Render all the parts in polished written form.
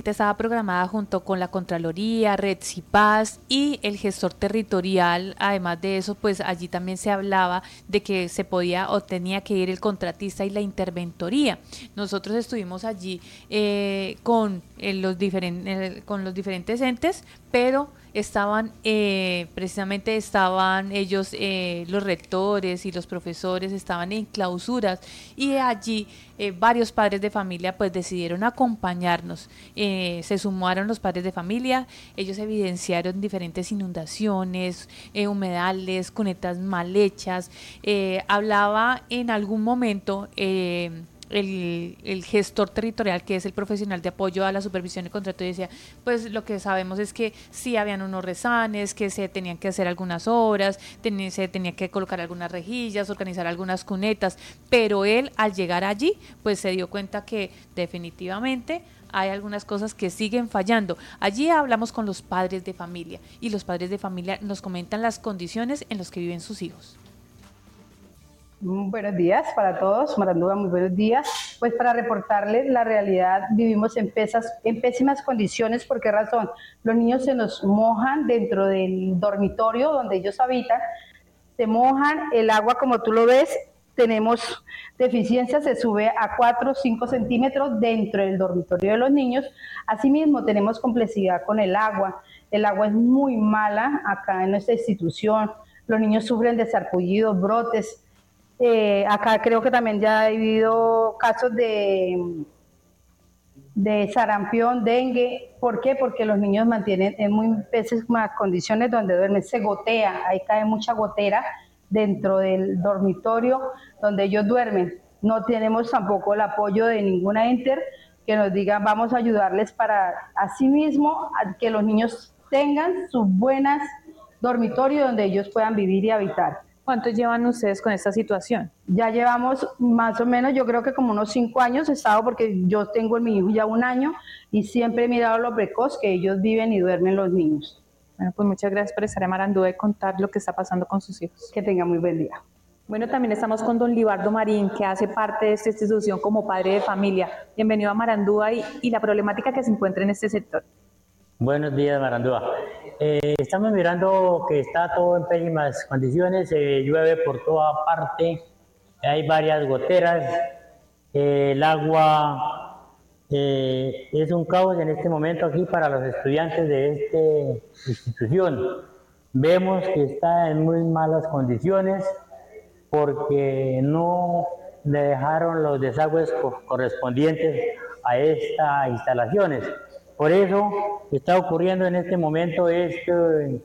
visita estaba programada junto con la Contraloría, Red Paz y el gestor territorial. Además de eso, pues allí también se hablaba de que se podía o tenía que ir el contratista y la interventoría. Nosotros estuvimos allí con los diferentes entes, pero estaban precisamente estaban ellos, los rectores y los profesores estaban en clausuras, y allí varios padres de familia pues decidieron acompañarnos. Se sumaron los padres de familia. Ellos evidenciaron diferentes inundaciones, humedales, cunetas mal hechas. Hablaba en algún momento el gestor territorial, que es el profesional de apoyo a la supervisión y contrato, y decía, pues lo que sabemos es que sí habían unos rezanes, que se tenían que hacer algunas obras, se tenía que colocar algunas rejillas, organizar algunas cunetas, pero él al llegar allí pues se dio cuenta que definitivamente hay algunas cosas que siguen fallando. Allí hablamos con los padres de familia y los padres de familia nos comentan las condiciones en las que viven sus hijos. Buenos días para todos, Marandúa, muy buenos días. Pues para reportarles la realidad, vivimos en pésimas condiciones. ¿Por qué razón? Los niños se nos mojan dentro del dormitorio donde ellos habitan, se mojan, el agua como tú lo ves, tenemos deficiencia, se sube a 4 o 5 centímetros dentro del dormitorio de los niños. Asimismo tenemos complejidad con el agua es muy mala acá en nuestra institución, los niños sufren de sarpullidos, brotes. Acá creo que también ya ha habido casos de sarampión, dengue. ¿Por qué? Porque los niños mantienen en muy pésimas condiciones donde duermen. Se gotea, ahí cae mucha gotera dentro del dormitorio donde ellos duermen. No tenemos tampoco el apoyo de ninguna enter que nos diga vamos a ayudarles para asimismo a que los niños tengan sus buenas dormitorios donde ellos puedan vivir y habitar. ¿Cuánto llevan ustedes con esta situación? Ya llevamos más o menos, yo creo que como unos 5 años he estado, porque yo tengo en mi hijo ya 1 año y siempre he mirado lo precoz que ellos viven y duermen los niños. Bueno, pues muchas gracias por estar en Marandúa y contar lo que está pasando con sus hijos. Que tenga muy buen día. Bueno, también estamos con don Libardo Marín, que hace parte de esta institución como padre de familia. Bienvenido a Marandúa y la problemática que se encuentra en este sector. Buenos días, Marandúa. Estamos mirando que está todo en pésimas condiciones, llueve por toda parte, hay varias goteras, el agua es un caos en este momento aquí para los estudiantes de esta institución. Vemos que está en muy malas condiciones porque no le dejaron los desagües correspondientes a estas instalaciones. Por eso está ocurriendo en este momento este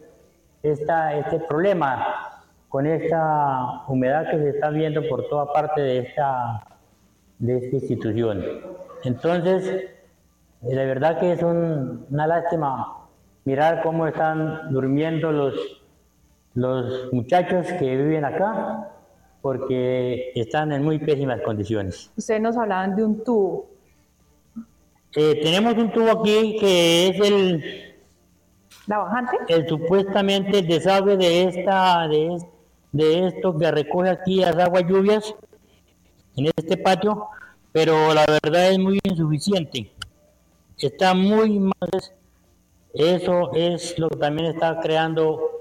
problema con esta humedad que se está viendo por toda parte de esta institución. Entonces, de verdad que es una lástima mirar cómo están durmiendo los muchachos que viven acá, porque están en muy pésimas condiciones. Ustedes nos hablaban de un tubo. Tenemos un tubo aquí que es ¿La bajante? Supuestamente el desagüe de esto que recoge aquí las aguas lluvias en este patio, pero la verdad es muy insuficiente. Está muy mal. Eso es lo que también está creando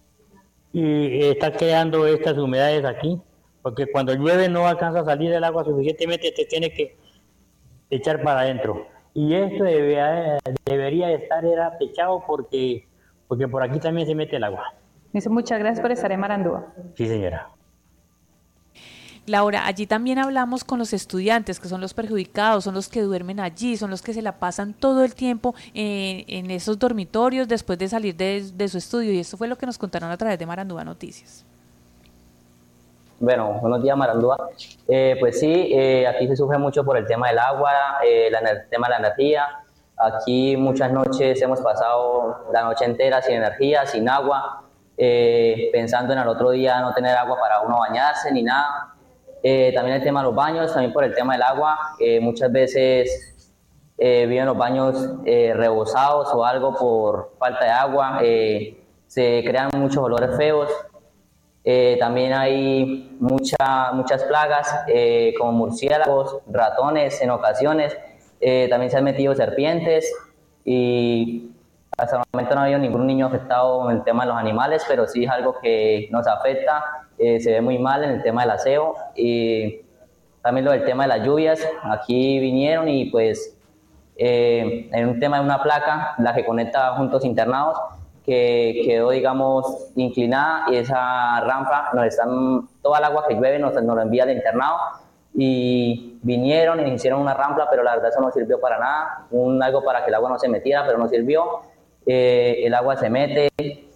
estas humedades aquí, porque cuando llueve no alcanza a salir el agua suficientemente, te tiene que echar para adentro. Y esto debería estar techado porque por aquí también se mete el agua. Muchas gracias por estar en Marandúa. Sí, señora. Laura, allí también hablamos con los estudiantes, que son los perjudicados, son los que duermen allí, son los que se la pasan todo el tiempo en esos dormitorios después de salir de su estudio, y esto fue lo que nos contaron a través de Marandúa Noticias. Bueno, buenos días, Marandúa. Pues sí, aquí se sufre mucho por el tema del agua, el tema de la energía. Aquí muchas noches hemos pasado la noche entera sin energía, sin agua, pensando en al otro día no tener agua para uno bañarse ni nada. También el tema de los baños, también por el tema del agua. Muchas veces viven los baños rebosados o algo por falta de agua. Se crean muchos olores feos. También hay muchas plagas como murciélagos, ratones en ocasiones. También se han metido serpientes. y hasta el momento no ha habido ningún niño afectado en el tema de los animales, pero sí es algo que nos afecta, se ve muy mal en el tema del aseo y también lo del tema de las lluvias. Aquí vinieron y pues en un tema de una placa, la que conecta juntos internados, que quedó, digamos, inclinada y esa rampa, toda el agua que llueve nos lo envía al internado y vinieron y hicieron una rampa, pero la verdad eso no sirvió para nada, algo para que el agua no se metiera, pero no sirvió. El agua se mete,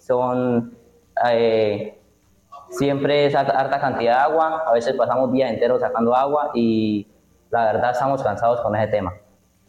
siempre es harta cantidad de agua, a veces pasamos días enteros sacando agua y la verdad estamos cansados con ese tema.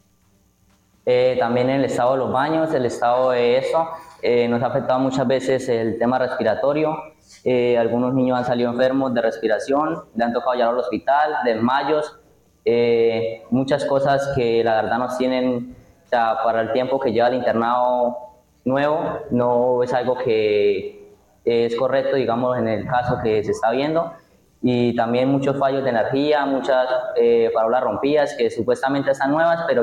También el estado de los baños, el estado de eso, nos ha afectado muchas veces el tema respiratorio. Algunos niños han salido enfermos de respiración, le han tocado llevar al hospital, desmayos, muchas cosas que la verdad nos tienen, o sea, para el tiempo que lleva el internado nuevo, no es algo que es correcto, digamos, en el caso que se está viendo. Y también muchos fallos de energía, muchas farolas rompidas que supuestamente están nuevas, pero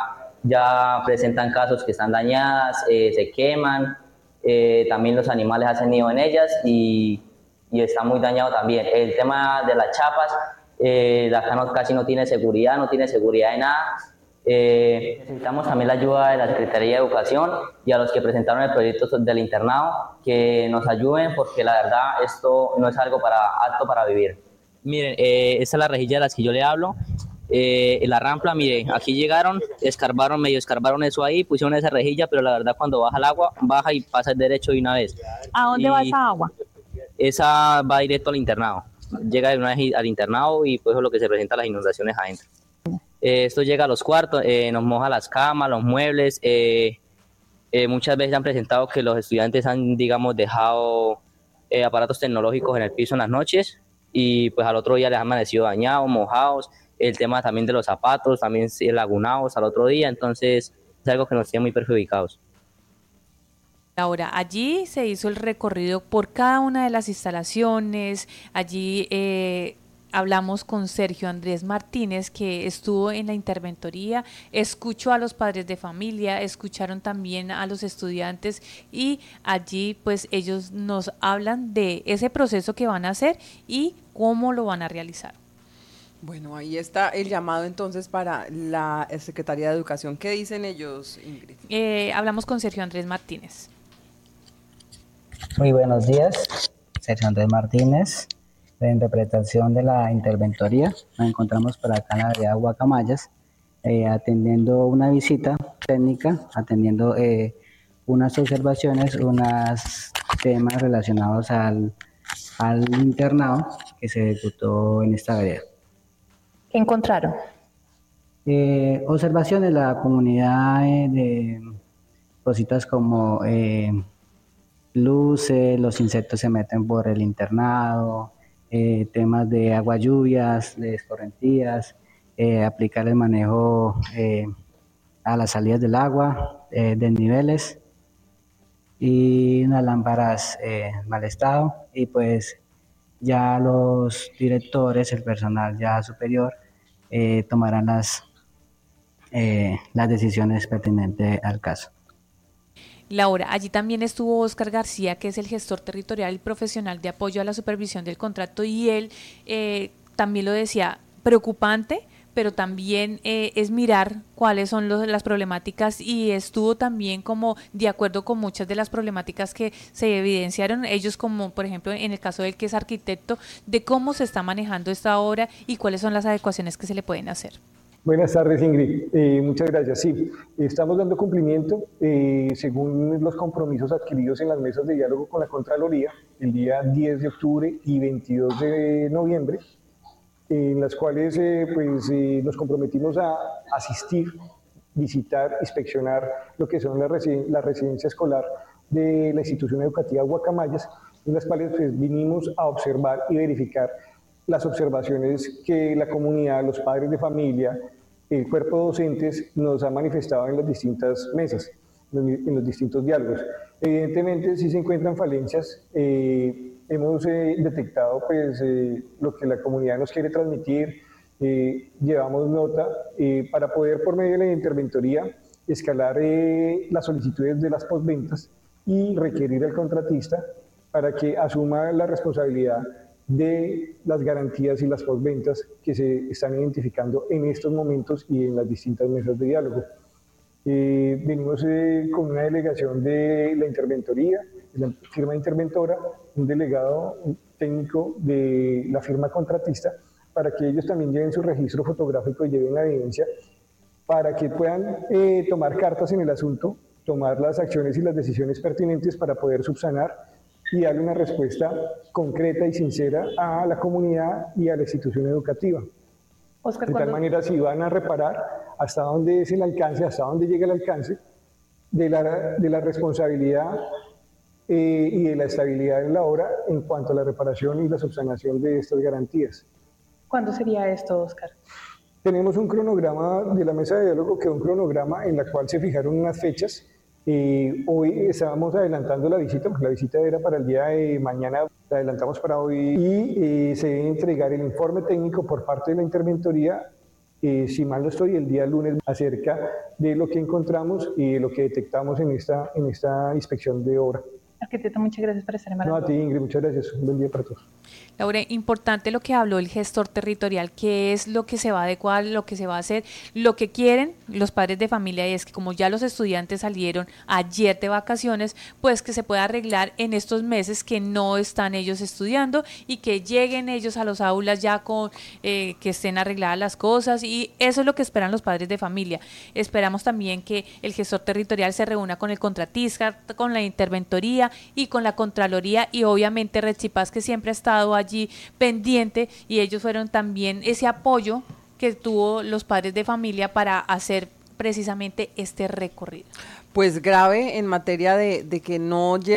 ya presentan casos que están dañadas, se queman, también los animales hacen nido en ellas y está muy dañado también. El tema de las chapas, acá casi no tiene seguridad de nada. Necesitamos también la ayuda de la Secretaría de Educación y a los que presentaron el proyecto del internado que nos ayuden porque la verdad esto no es algo apto para vivir. Miren, esta es la rejilla de las que yo le hablo. La rampla, mire, aquí llegaron, medio escarbaron eso ahí, pusieron esa rejilla, pero la verdad cuando baja el agua, baja y pasa derecho de una vez. ¿A dónde va esa agua? Esa va directo al internado, llega de una vez al internado y pues eso es lo que se presenta las inundaciones adentro. Esto llega a los cuartos, nos moja las camas, los muebles, muchas veces han presentado que los estudiantes han, digamos, dejado aparatos tecnológicos en el piso en las noches y pues al otro día les han amanecido dañados, mojados. El tema también de los zapatos, también lagunados al otro día, entonces es algo que nos tiene muy perjudicados. Ahora, allí se hizo el recorrido por cada una de las instalaciones, allí hablamos con Sergio Andrés Martínez, que estuvo en la interventoría, escuchó a los padres de familia, escucharon también a los estudiantes y allí pues ellos nos hablan de ese proceso que van a hacer y cómo lo van a realizar. Bueno, ahí está el llamado entonces para la Secretaría de Educación. ¿Qué dicen ellos, Ingrid? Hablamos con Sergio Andrés Martínez. Muy buenos días, Sergio Andrés Martínez, de interpretación de la interventoría. Nos encontramos por acá en la vereda Guacamayas, atendiendo una visita técnica, atendiendo unas observaciones, unos temas relacionados al internado que se ejecutó en esta vereda. ¿Qué encontraron? Observaciones de la comunidad de cositas como luces, los insectos se meten por el internado, temas de agua lluvias, de escorrentías, aplicar el manejo a las salidas del agua, desniveles y unas lámparas en mal estado y pues ya los directores, el personal ya superior, tomarán las decisiones pertinentes al caso. Laura, allí también estuvo Óscar García, que es el gestor territorial y profesional de apoyo a la supervisión del contrato, y él también lo decía, preocupante, pero también es mirar cuáles son las problemáticas y estuvo también como de acuerdo con muchas de las problemáticas que se evidenciaron, ellos como por ejemplo en el caso del que es arquitecto, de cómo se está manejando esta obra y cuáles son las adecuaciones que se le pueden hacer. Buenas tardes, Ingrid. Muchas gracias. Sí, estamos dando cumplimiento según los compromisos adquiridos en las mesas de diálogo con la Contraloría el día 10 de octubre y 22 de noviembre, en las cuales nos comprometimos a asistir, visitar, inspeccionar lo que son la residencia escolar de la institución educativa Guacamayas, en las cuales vinimos a observar y verificar las observaciones que la comunidad, los padres de familia, el cuerpo de docentes nos ha manifestado en las distintas mesas, en los distintos diálogos. Evidentemente sí se encuentran falencias, hemos detectado lo que la comunidad nos quiere transmitir, llevamos nota para poder por medio de la interventoría escalar las solicitudes de las postventas y requerir al contratista para que asuma la responsabilidad de las garantías y las postventas que se están identificando en estos momentos y en las distintas mesas de diálogo. Venimos con una delegación de la interventoría, de la firma interventora, un delegado técnico de la firma contratista, para que ellos también lleven su registro fotográfico y lleven la evidencia, para que puedan tomar cartas en el asunto, tomar las acciones y las decisiones pertinentes para poder subsanar y darle una respuesta concreta y sincera a la comunidad y a la institución educativa. Oscar, de tal manera, si van a reparar hasta dónde es el alcance, hasta dónde llega el alcance de la responsabilidad y de la estabilidad de la obra en cuanto a la reparación y la subsanación de estas garantías. ¿Cuándo sería esto, Oscar? Tenemos un cronograma de la mesa de diálogo, que es un cronograma en la cual se fijaron unas fechas. Hoy estábamos adelantando la visita, porque la visita era para el día de mañana, la adelantamos para hoy, y se debe entregar el informe técnico por parte de la interventoría, si mal no estoy, el día lunes, acerca de lo que encontramos y de lo que detectamos en esta inspección de obra. Arquitecto, muchas gracias por estar en Maranduá. No, a ti, Ingrid, muchas gracias. Un buen día para todos. Laura, importante lo que habló el gestor territorial, que es lo que se va a adecuar, lo que se va a hacer, lo que quieren los padres de familia, y es que como ya los estudiantes salieron ayer de vacaciones, pues que se pueda arreglar en estos meses que no están ellos estudiando y que lleguen ellos a los aulas ya con que estén arregladas las cosas, y eso es lo que esperan los padres de familia. Esperamos también que el gestor territorial se reúna con el contratista, con la interventoría y con la Contraloría, y obviamente Redcipaz, que siempre ha estado allí pendiente, y ellos fueron también ese apoyo que tuvo los padres de familia para hacer precisamente este recorrido. Pues grave en materia de que no